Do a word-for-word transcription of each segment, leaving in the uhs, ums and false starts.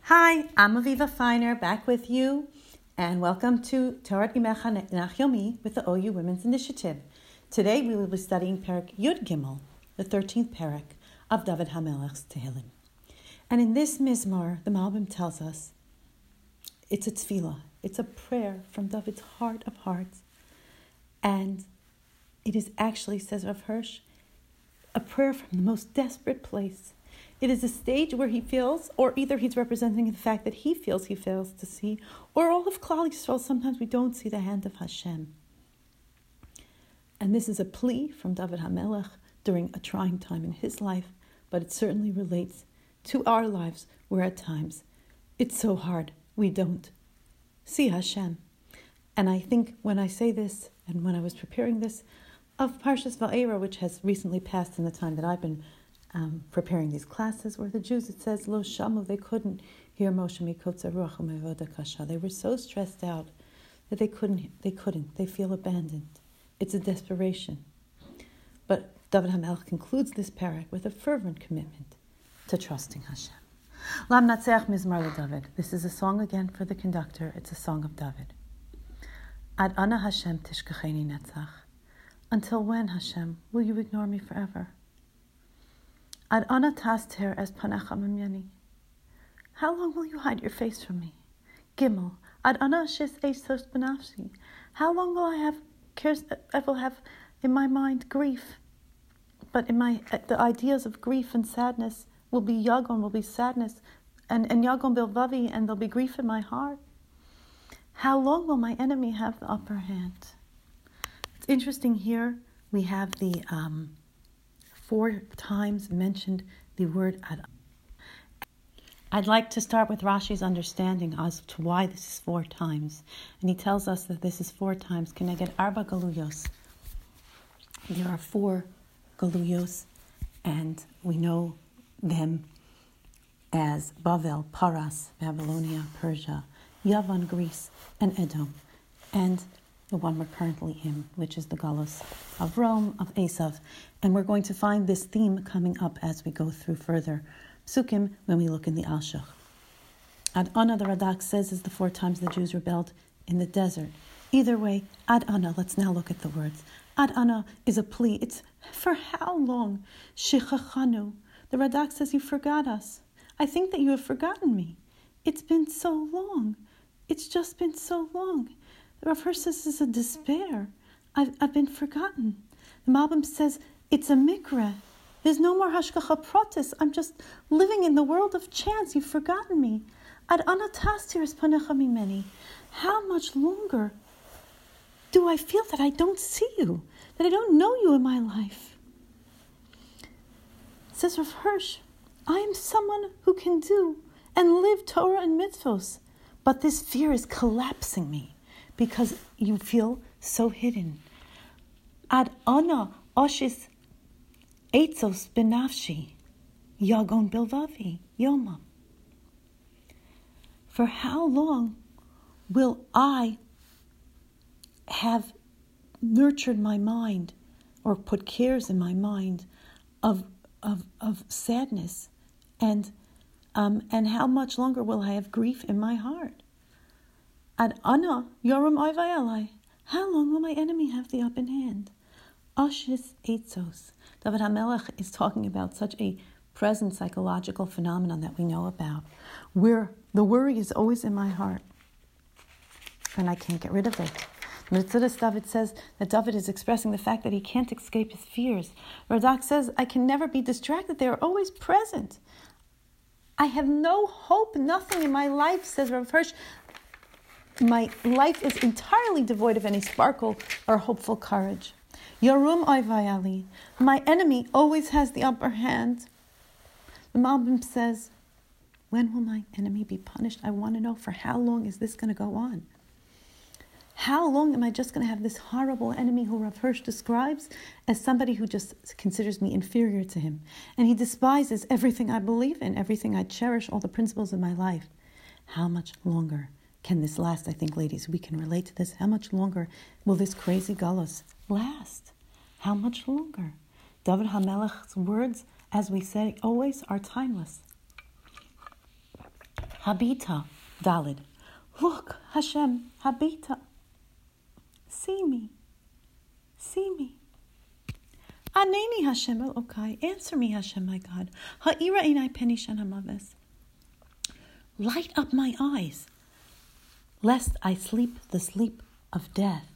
Hi, I'm Aviva Feiner, back with you, and welcome to Torah Imecha Nach Yomi with the O U Women's Initiative. Today we will be studying Perek Yud Gimel, the thirteenth Perek of David HaMelech's Tehillim. And in this Mizmor, the Malbim tells us, it's a tefillah, it's a prayer from David's heart of hearts, and it is actually, says Rav Hirsch, a prayer from the most desperate place. It is a stage where he feels, or either he's representing the fact that he feels he fails to see, or all of Klal Yisrael, sometimes we don't see the hand of Hashem. And this is a plea from David HaMelech during a trying time in his life, but it certainly relates to our lives, where at times it's so hard we don't see Hashem. And I think when I say this, and when I was preparing this, of Parshas Va'era, which has recently passed in the time that I've been Um, preparing these classes, where the Jews, it says, Lo shamu, they couldn't hear Moshe mikotza ruach u'mevoda kasha. They were so stressed out that they couldn't, they couldn't, they feel abandoned. It's a desperation. But David HaMelech concludes this parak with a fervent commitment to trusting Hashem. Lam Natseach Mizmar LeDavid. This is a song again for the conductor. It's a song of David. Ad ana Hashem tishkacheni netzach. Until when, Hashem, will you ignore me forever? Ad ana taster es panecha mimyani. How long will you hide your face from me? Gimel. Ad ana shis eisos benafsi. How long will I have cares? I will have in my mind grief, but in my the ideas of grief and sadness will be yagon, will be sadness, and and yagon bilvavi, and there'll be grief in my heart. How long will my enemy have the upper hand? It's interesting here. We have the um. Four times mentioned the word ad. I'd like to start with Rashi's understanding as to why this is four times. And he tells us that this is four times. Keneged arba galuyos. There are four galuyos, and we know them as Bavel, Paras, Babylonia, Persia, Yavan, Greece, and Edom. And the one we're currently in, which is the Galus of Rome, of Esav. And we're going to find this theme coming up as we go through further psukim when we look in the Alshach. Ad Ana, the Radak says, is the four times the Jews rebelled in the desert. Either way, Ad Ana, let's now look at the words. Ad Ana is a plea. It's for how long? Shechachanu. The Radak says, you forgot us. I think that you have forgotten me. It's been so long. It's just been so long. Rav Hirsch says this is a despair. I've, I've been forgotten. The Malbim says it's a mikra. There's no more hashgacha pratis. I'm just living in the world of chance. You've forgotten me. Ad ana tastir es panecha mimeni. How much longer do I feel that I don't see you, that I don't know you in my life? Says Rav Hirsch, I am someone who can do and live Torah and mitzvos, but this fear is collapsing me. Because you feel so hidden. Ad ana oshis eitzos benafshi yagon bilvavi yomam. For how long will I have nurtured my mind or put cares in my mind of of of sadness, and um and how much longer will I have grief in my heart? Ad ana yoram oivai alai. How long will my enemy have the upper hand? Ashis eitzos. David HaMelech is talking about such a present psychological phenomenon that we know about, where the worry is always in my heart, and I can't get rid of it. Metzudas David says that David is expressing the fact that he can't escape his fears. Radak says, I can never be distracted. They are always present. I have no hope, nothing in my life, says Rav Hirsch. My life is entirely devoid of any sparkle or hopeful courage. Yarum oivayali. My enemy always has the upper hand. The Malbim says, when will my enemy be punished? I want to know, for how long is this going to go on? How long am I just going to have this horrible enemy who Rav Hirsch describes as somebody who just considers me inferior to him? And he despises everything I believe in, everything I cherish, all the principles of my life. How much longer can this last? I think, ladies, we can relate to this. How much longer will this crazy galus last? How much longer? David HaMelech's words, as we say, always are timeless. Habita, Dalid. Look, Hashem, Habita. See me. See me. Aneni Hashem Elokai. Answer me, Hashem, my God. Ha'ira inai peni shen hamaves. Light up my eyes, lest I sleep the sleep of death.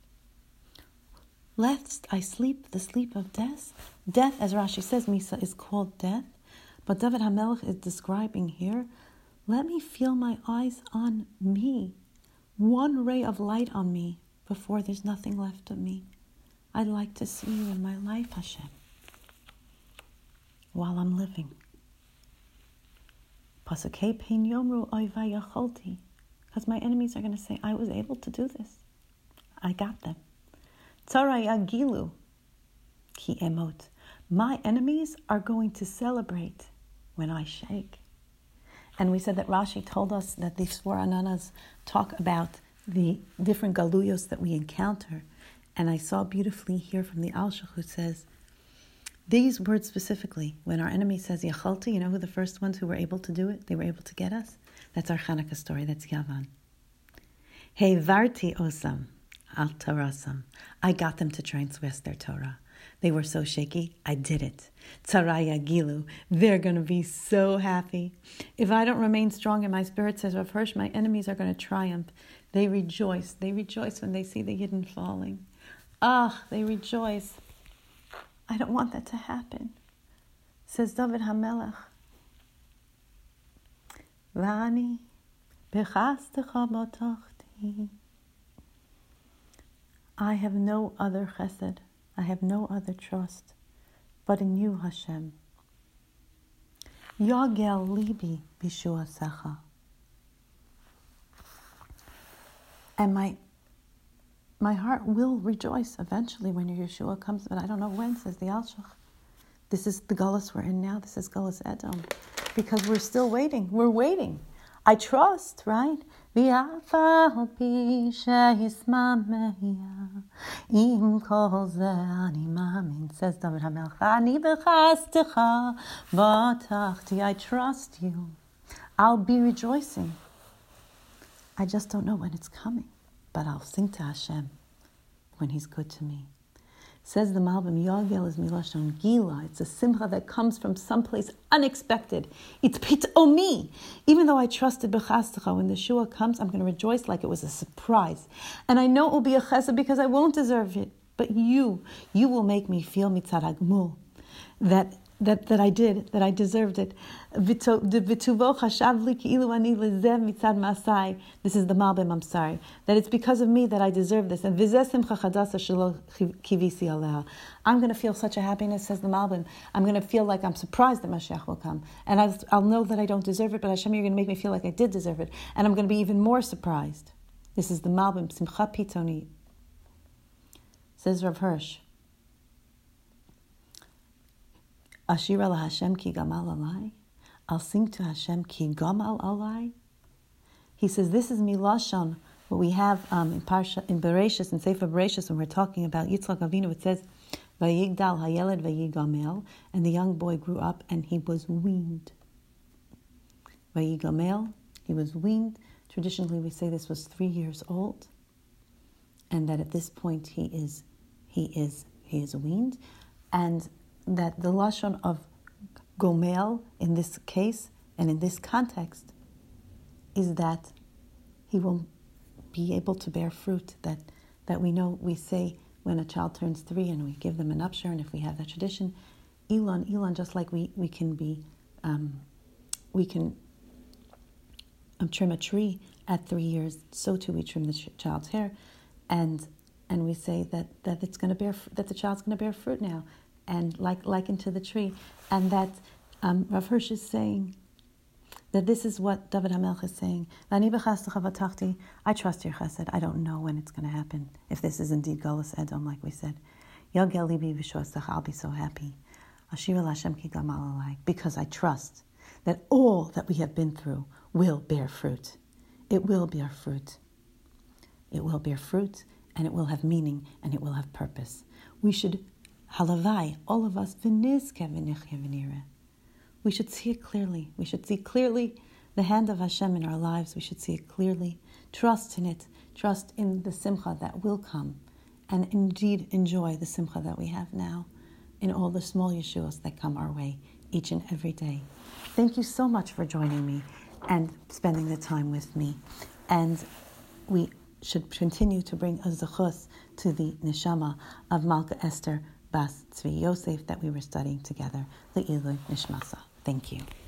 Lest I sleep the sleep of death. Death, as Rashi says, Misa, is called death. But David HaMelech is describing here, let me feel my eyes on me. One ray of light on me before there's nothing left of me. I'd like to see you in my life, Hashem, while I'm living. Pasukei pein yomru oivai yacholti. Because my enemies are going to say, I was able to do this. I got them. Tzara yagilu ki emot. My enemies are going to celebrate when I shake. And we said that Rashi told us that these four ananas talk about the different galuyos that we encounter. And I saw beautifully here from the Alshach who says, these words specifically, when our enemy says Yachalti, you know who the first ones who were able to do it? They were able to get us. That's our Chanukah story. That's Yavan. Hevarti osam al Torasam. I got them to transgress their Torah. They were so shaky. I did it. Tzaraya Gilu. They're going to be so happy. If I don't remain strong in my spirit, says Rav Hirsch, my enemies are going to triumph. They rejoice. They rejoice when they see the Yidden falling. Ah, they rejoice. I don't want that to happen. Says David HaMelech. Vani bechastecha b'tachti. I have no other chesed. I have no other trust but in you, Hashem. Yagel libi b'shuasecha. And my My heart will rejoice eventually when your Yeshua comes, but I don't know when, says the Alshach. This is the Gullus we're in now. This is Gullus Edom. Because we're still waiting. We're waiting. I trust, right? Says David HaMelech. I trust you. I'll be rejoicing. I just don't know when it's coming. But I'll sing to Hashem when He's good to me. Says the Malbim, Yagel is Milashon Gila. It's a simcha that comes from someplace unexpected. It's pitomi. Even though I trusted Bechastecha, when the Shua comes, I'm going to rejoice like it was a surprise. And I know it will be a chesed because I won't deserve it. But you, you will make me feel mitzad hagmul, that that that I did, that I deserved it. This is the Malbim, I'm sorry. That it's because of me that I deserve this. And I'm going to feel such a happiness, says the Malbim. I'm going to feel like I'm surprised that Mashiach will come. And I'll, I'll know that I don't deserve it, but Hashem, you're going to make me feel like I did deserve it. And I'm going to be even more surprised. This is the Malbim, Simcha Pitoni. Says Rav Hirsch. Ashira la Hashem ki gamal alai. I'll sing to Hashem ki gamal alai. He says this is milashon. What we have um, in Parsha in Bereshis, in Sefer Bereshis, when we're talking about Yitzchak Avinu, it says vayigdal hayeled vayigamel, and the young boy grew up and he was weaned. Vayigamel, he was weaned. Traditionally, we say this was three years old, and that at this point he is he is he is weaned, and that the lashon of gomel in this case and in this context is that he will be able to bear fruit. That that we know we say when a child turns three and we give them an upshur, and if we have that tradition, Elon, Elon, just like we we can be, um, we can um, trim a tree at three years, so too we trim the ch- child's hair, and and we say that that it's going to bear that the child's going to bear fruit now. And like likened to the tree, and that um, Rav Hirsch is saying that this is what David HaMelech is saying. I trust your chesed. I don't know when it's going to happen. If this is indeed Gullus Edom, like we said, I'll be so happy. Because I trust that all that we have been through will bear fruit. It will bear fruit. It will bear fruit, and it will have meaning, and it will have purpose. We should Halavai, all of us, we should see it clearly. We should see clearly the hand of Hashem in our lives. We should see it clearly, trust in it, trust in the simcha that will come, and indeed enjoy the simcha that we have now in all the small yeshuos that come our way each and every day. Thank you so much for joining me and spending the time with me. And we should continue to bring a zechus to the neshama of Malka Esther Bas Tzvi Yosef that we were studying together, Le'ilui Nishmasa. Thank you.